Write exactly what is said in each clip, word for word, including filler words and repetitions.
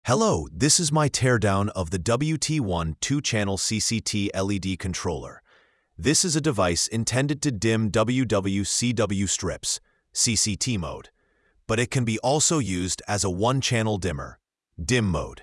Hello, this is my teardown of the W T one two-channel C C T L E D controller. This is a device intended to dim W W C W strips, C C T mode, but it can be also used as a one-channel dimmer, dim mode.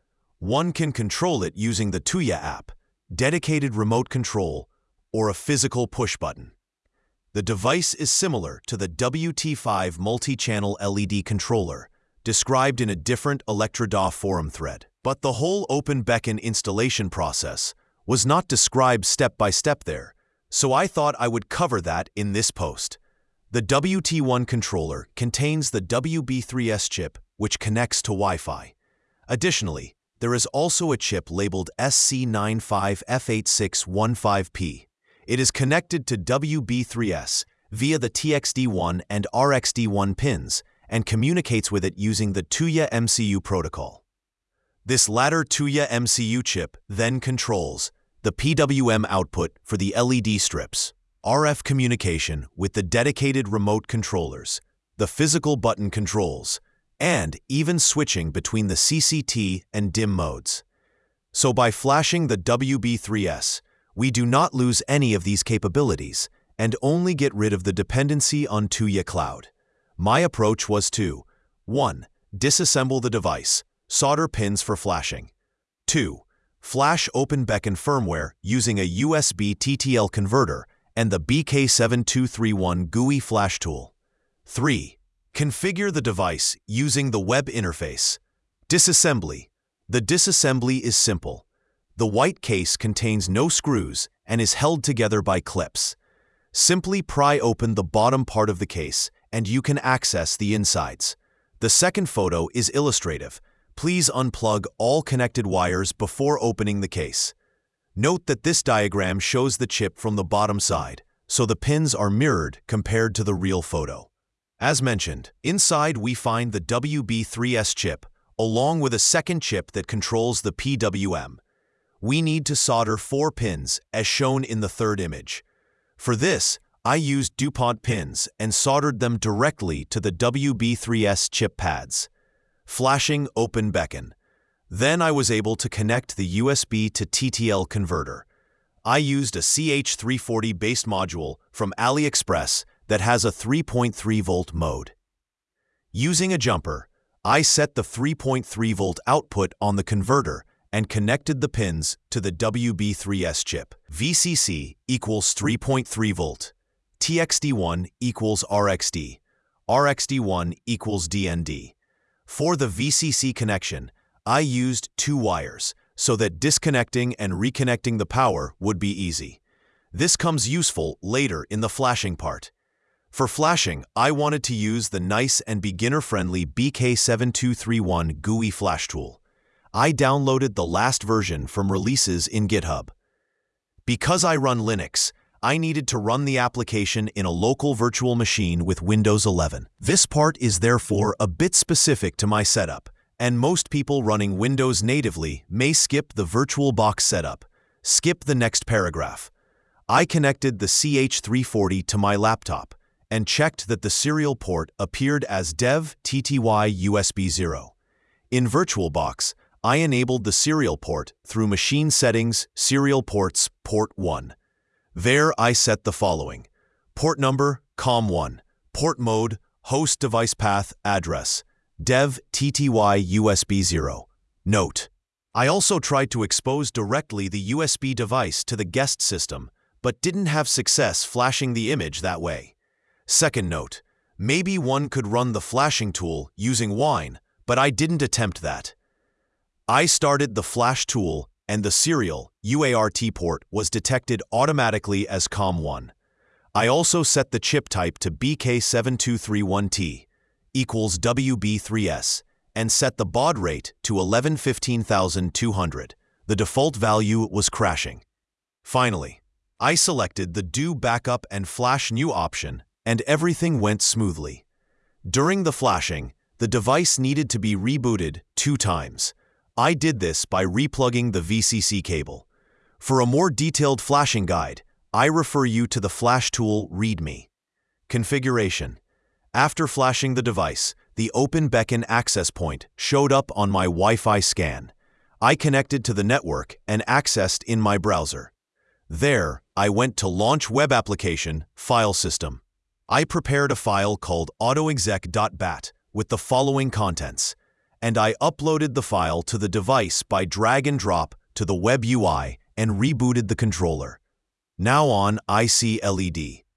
One can control it using the Tuya app, dedicated remote control, or a physical push button. The device is similar to the W T five multi-channel L E D controller, described in a different Electroda forum thread. But the whole OpenBeacon installation process was not described step by step there, so I thought I would cover that in this post. The W T one controller contains the W B three S chip, which connects to Wi-Fi. Additionally, there is also a chip labeled S C nine five F eight six one five P. It is connected to W B three S via the T X D one and R X D one pins, and communicates with it using the Tuya M C U protocol. This latter Tuya M C U chip then controls the P W M output for the L E D strips, R F communication with the dedicated remote controllers, the physical button controls, and even switching between the C C T and dim modes. So by flashing the W B three S, we do not lose any of these capabilities and only get rid of the dependency on Tuya Cloud. My approach was to one Disassemble the device, solder pins for flashing. two Flash OpenBeacon firmware using a U S B T T L converter and the B K seven two three one G U I flash tool. three Configure the device using the web interface. Disassembly. The disassembly is simple. The white case contains no screws and is held together by clips. Simply pry open the bottom part of the case and you can access the insides. The second photo is illustrative. Please unplug all connected wires before opening the case. Note that this diagram shows the chip from the bottom side, so the pins are mirrored compared to the real photo. As mentioned, inside we find the W B three S chip, along with a second chip that controls the P W M. We need to solder four pins, as shown in the third image. For this, I used DuPont pins and soldered them directly to the W B three S chip pads. Flashing OpenBeacon. Then I was able to connect the U S B to T T L converter. I used a C H three forty based module from AliExpress that has a three point three volt mode. Using a jumper, I set the three point three volt output on the converter and connected the pins to the W B three S chip. V C C equals three point three volt. T X D one equals R X D. R X D one equals D N D. For the V C C connection, I used two wires so that disconnecting and reconnecting the power would be easy. This comes useful later in the flashing part. For flashing, I wanted to use the nice and beginner-friendly B K seven two three one G U I flash tool. I downloaded the last version from releases in GitHub. Because I run Linux, I needed to run the application in a local virtual machine with Windows eleven. This part is therefore a bit specific to my setup, and most people running Windows natively may skip the VirtualBox setup. Skip the next paragraph. I connected the C H three forty to my laptop and checked that the serial port appeared as dev T T Y U S B zero. In VirtualBox, I enabled the serial port through Machine Settings, Serial Ports, Port one. There I set the following: port number, com one, port mode, host device path, address, dev T T Y U S B zero. Note: I also tried to expose directly the U S B device to the guest system, but didn't have success flashing the image that way. Second note: maybe one could run the flashing tool using Wine, but I didn't attempt that. I started the flash tool and the serial U A R T port was detected automatically as com one. I also set the chip type to B K seven two three one T equals W B three S and set the baud rate to eleven fifteen thousand two hundred. The default value was crashing. Finally, I selected the Do Backup and Flash New option and everything went smoothly. During the flashing, the device needed to be rebooted two times. I did this by replugging the V C C cable. For a more detailed flashing guide, I refer you to the Flash Tool README. Configuration. After flashing the device, the OpenBeacon access point showed up on my Wi-Fi scan. I connected to the network and accessed in my browser. There, I went to Launch Web Application, File System. I prepared a file called autoexec dot bat with the following contents, and I uploaded the file to the device by drag and drop to the web U I and rebooted the controller. Now on I C L E D.